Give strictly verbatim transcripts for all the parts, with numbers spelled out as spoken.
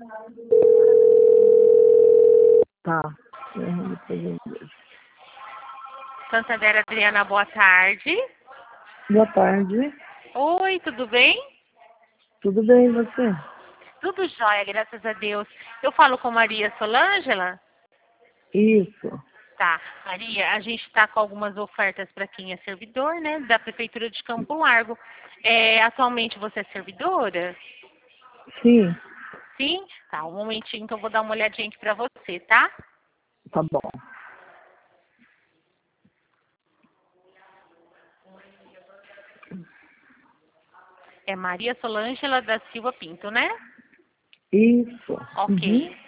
Tá. Eu depois eu vejo. Santander Adriana, boa tarde. Boa tarde. Oi, tudo bem? Tudo bem, e você? Tudo jóia, graças a Deus. Eu falo com Maria Solângela? Isso. Tá. Maria, a gente está com algumas ofertas para quem é servidor, né? Da Prefeitura de Campo Largo. É, atualmente você é servidora? Sim. Sim? Tá, um momentinho que eu vou dar uma olhadinha aqui para você, tá? Tá bom. É Maria Solângela da Silva Pinto, né? Isso. Ok. Uhum.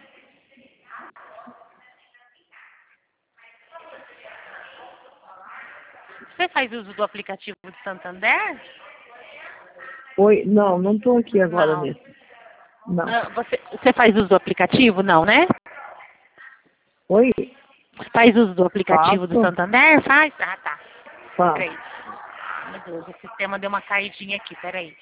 Você faz uso do aplicativo do Santander? Oi, não, não tô aqui agora Não. nesse. Não. Ah, você, você faz uso do aplicativo? Não, né? Oi? Faz uso do aplicativo do Faço? Santander? Faz? Ah, tá. Faço. Peraí. Meu Deus, o sistema deu uma caidinha aqui, peraí.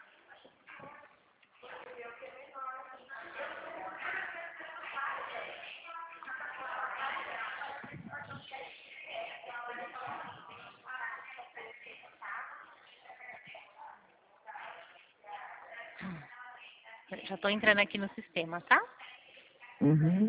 Já estou entrando aqui no sistema, tá? Uhum.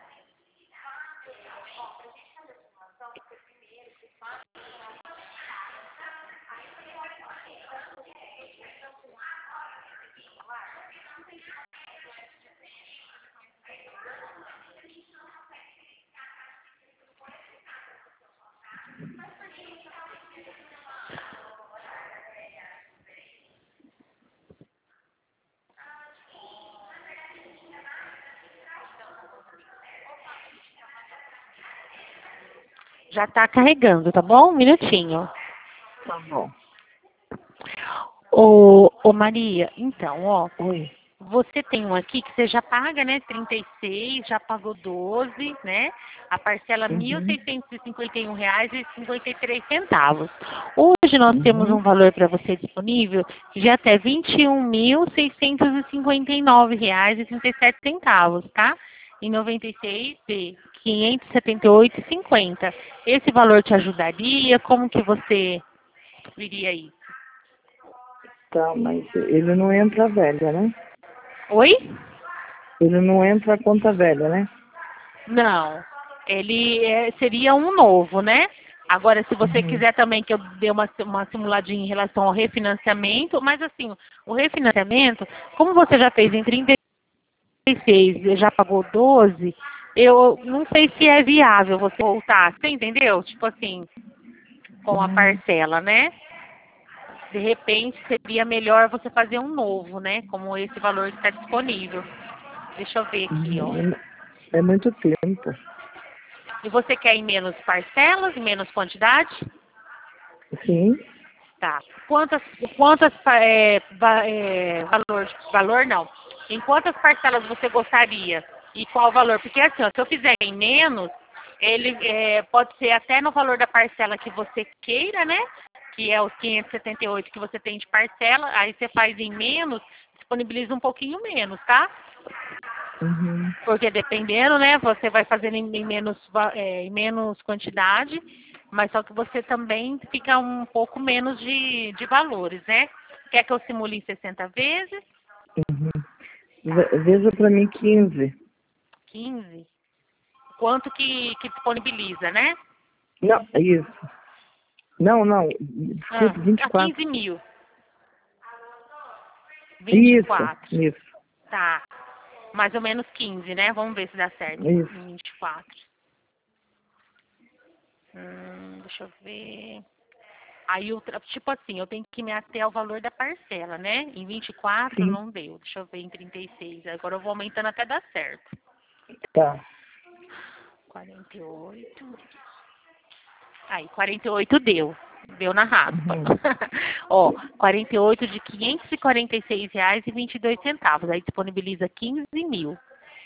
Já está carregando, tá bom? Um minutinho. Tá bom. Ô, ô Maria, então, ó, Oi. você tem um aqui que você já paga, né? trinta e seis, já pagou doze, né? A parcela mil Uhum. seiscentos e cinquenta e um reais e cinquenta e três centavos. Hoje nós temos Uhum. um valor para você disponível de até vinte e um mil seiscentos e cinquenta e nove reais e trinta e sete centavos, tá? Em noventa e seis B, quinhentos e setenta e oito e cinquenta. Esse valor te ajudaria? Como que você viria aí? Tá, mas ele não entra velha, né? Oi? Ele não entra a conta velha, né? Não, ele é, seria um novo, né? Agora, se você Uhum. quiser também que eu dê uma, uma simuladinha em relação ao refinanciamento, mas assim, o refinanciamento, como você já fez em trinta e seis e já pagou doze, eu não sei se é viável você voltar, você entendeu? Tipo assim, com a Uhum. parcela, né? De repente, seria melhor você fazer um novo, né? Como esse valor está disponível. Deixa eu ver aqui, ó. Uhum. É muito tempo. E você quer em menos parcelas, em menos quantidade? Sim. Tá. Quantas, quantas é, va- é, valor, valor não. Em quantas parcelas você gostaria? E qual valor? Porque assim, ó, se eu fizer em menos, ele é, pode ser até no valor da parcela que você queira, né? Que é os quinhentos e setenta e oito que você tem de parcela. Aí você faz em menos, disponibiliza um pouquinho menos, tá? Uhum. Porque dependendo, né, você vai fazendo em, em menos, va- é, em menos quantidade, mas só que você também fica um pouco menos de, de valores, né? Quer que eu simule em sessenta vezes? Uhum. Tá. Ve- Veja pra mim quinze. quinze. Quanto que, que disponibiliza, né? Não, isso. Não, não. Ah, Desculpe, vinte e a quatro. quinze mil. Isso, vinte e quatro. isso, Tá. Mais ou menos quinze, né? Vamos ver se dá certo em isso. vinte e quatro. Hum, deixa eu ver. Aí, eu, tra- tipo assim, eu tenho que me ater ao valor da parcela, né? Em vinte e quatro Sim, não deu. Deixa eu ver em trinta e seis. Agora eu vou aumentando até dar certo. tá. quarenta e oito. Aí, quarenta e oito deu. Deu na raspa. Uhum. Ó, quarenta e oito de quinhentos e quarenta e seis reais e vinte e dois centavos. Aí disponibiliza quinze mil.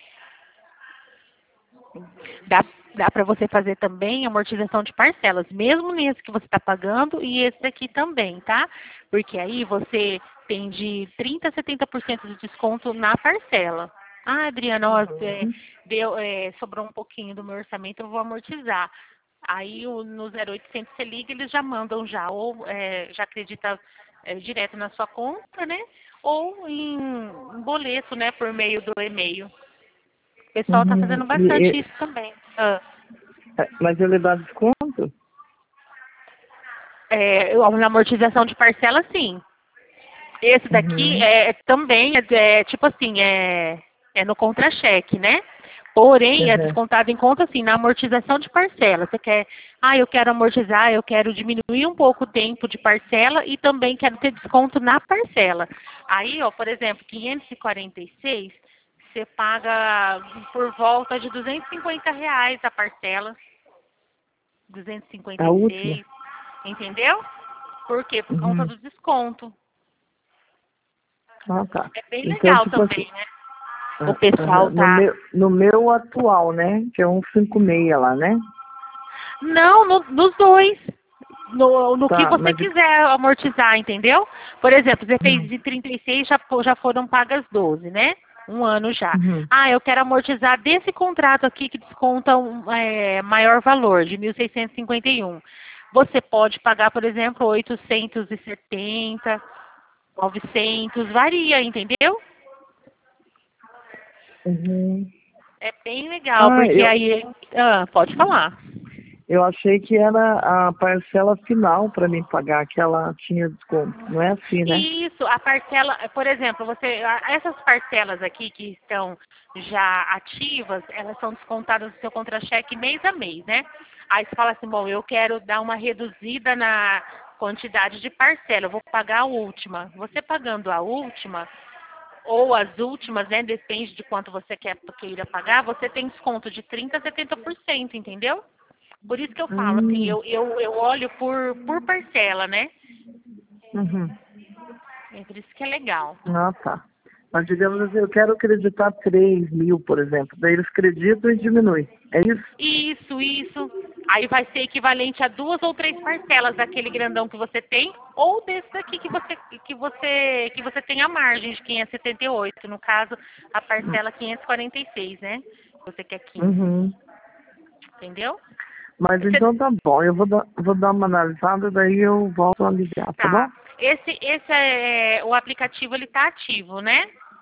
Dá, dá para você fazer também amortização de parcelas, mesmo nesse que você está pagando e esse aqui também, tá? Porque aí você tem de trinta a setenta por cento de desconto na parcela, Ah, Adriana, ó, é, Uhum. deu, é, sobrou um pouquinho do meu orçamento, eu vou amortizar. Aí o, no zero oitocentos você liga, eles já mandam já, ou é, já acredita é, direto na sua conta, né? Ou em, em boleto, né, por meio do e-mail. O pessoal tá Uhum. fazendo E- bastante e- isso também. Ah, é, mas ele dá desconto? é, na amortização de parcela, sim. Esse daqui Uhum. é, é também, é, é, tipo assim, é, é no contra-cheque, né? Porém, é Uhum. descontado em conta assim, na amortização de parcela. Você quer, ah, eu quero amortizar, eu quero diminuir um pouco o tempo de parcela e também quero ter desconto na parcela. Aí, ó, por exemplo, quinhentos e quarenta e seis, você paga por volta de duzentos e cinquenta reais a parcela. duzentos e cinquenta A e última? seis, entendeu? Por quê? Por conta Uhum. do desconto. Ah, tá. É bem Então, legal tipo assim, também, né? O ah, pessoal aham, no tá. meu, no meu atual, né? Que é um cinco seis lá, né? Não, no- nos dois. No, no que Tá, você mas de... quiser amortizar, entendeu? Por exemplo, você fez Hum. de trinta e seis, já, fo- já foram pagas doze, né? Um ano já. Uhum. Ah, eu quero amortizar desse contrato aqui que desconta um é, maior valor, de mil seiscentos e cinquenta e um. Você pode pagar, por exemplo, oitocentos e setenta, novecentos, varia, entendeu? Uhum. É bem legal, Ah, porque eu, aí. Ah, pode falar. eu achei que era a parcela final para mim pagar, que ela tinha desconto. Não é assim, né? Isso, a parcela, por exemplo, você, a- essas parcelas aqui que estão já ativas, elas são descontadas do seu contra-cheque mês a mês, né? Aí você fala assim, bom, eu quero dar uma reduzida na quantidade de parcela, eu vou pagar a última. Você pagando a última, ou as últimas, né? Depende de quanto você quer queira pagar, você tem desconto de trinta a setenta por cento, entendeu? Por isso que eu falo, assim, Hum. eu, eu, eu olho por, por parcela, né? Uhum. É por isso que é legal. Ah, tá. Mas digamos assim, eu quero acreditar três mil, por exemplo. Daí eles acreditam e diminuem. É isso? Isso, isso. Aí vai ser equivalente a duas ou três parcelas daquele grandão que você tem, ou desse daqui que você que você que você tem a margem de quinhentos e setenta e oito, no caso, a parcela quinhentos e quarenta e seis, né? Você quer quinze, Uhum. entendeu? Mas Esse, então tá bom. Eu vou dar, vou dar uma analisada, daí eu volto a ligar, tá bom? tá. Esse esse é o aplicativo, ele tá ativo, né?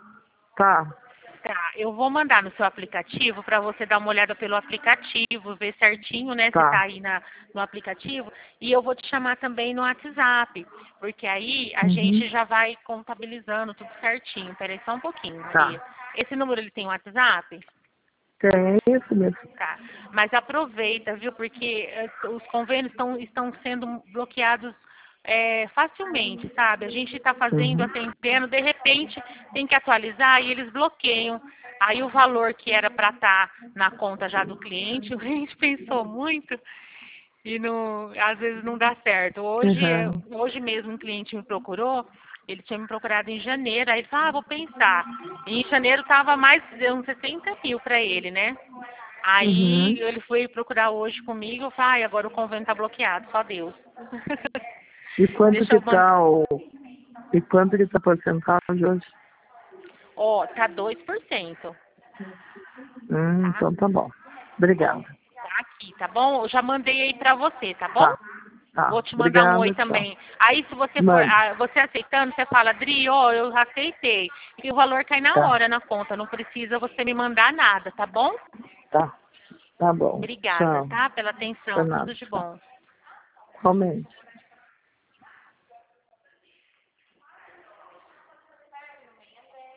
Tá, Tá, eu vou mandar no seu aplicativo para você dar uma olhada pelo aplicativo, ver certinho, né, se tá tá. aí na, no aplicativo. E eu vou te chamar também no WhatsApp, porque aí a Uhum. gente já vai contabilizando tudo certinho. Peraí só um pouquinho, Tá. Maria. Esse número ele tem WhatsApp? Tem isso mesmo. Tá. Mas aproveita, viu? Porque eh, os convênios estão, estão sendo bloqueados eh, facilmente, sabe? A gente está fazendo, Uhum. atendendo, de repente tem que atualizar e eles bloqueiam. Aí o valor que era para estar na conta já do cliente, o cliente pensou muito e não, às vezes não dá certo. Hoje, eh, Uhum. hoje mesmo um cliente me procurou, ele tinha me procurado em janeiro, aí ele falou, ah, vou pensar. E em janeiro estava mais de uns sessenta mil para ele, né? Aí Uhum. ele foi procurar hoje comigo, eu falei, ai, agora o convênio tá bloqueado, só Deus. E quanto Deixa que eu mandar. tá o... E quanto que tá a porcentagem hoje? Ó, tá dois por cento, Hum, tá? então tá bom. Ó, Obrigada. tá aqui, tá bom? Eu já mandei aí pra você, tá bom? Tá, tá. Vou te mandar um oi Obrigada, tchau. também. Aí se você for, Mande. ah, você aceitando, você fala, Dri, ó, eu aceitei. E o valor cai na Tá, hora na conta, não precisa você me mandar nada, tá bom? tá. Tá bom. Obrigada, Tchau. tá? Pela Por atenção, nada, tudo de tchau. bom. Realmente.